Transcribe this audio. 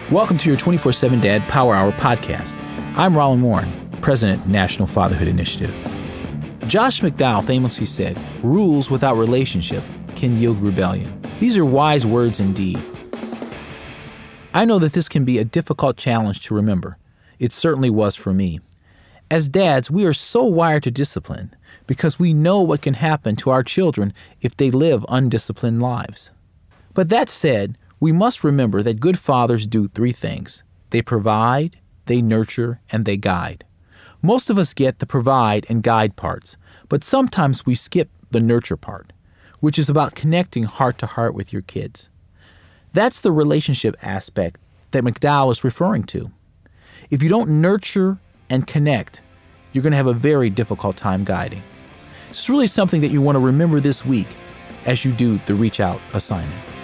Welcome to your 24/7 Dad Power Hour podcast. I'm Roland Warren, President, National Fatherhood Initiative. Josh McDowell famously said, "Rules without relationship can yield rebellion." These are wise words indeed. I know that this can be a difficult challenge to remember. It certainly was for me. As dads, we are so wired to discipline because we know what can happen to our children if they live undisciplined lives. But that said, we must remember that good fathers do three things. They provide, they nurture, and they guide. Most of us get the provide and guide parts, but sometimes we skip the nurture part, which is about connecting heart to heart with your kids. That's the relationship aspect that McDowell is referring to. If you don't nurture and connect, you're going to have a very difficult time guiding. It's really something that you want to remember this week as you do the Reach Out assignment.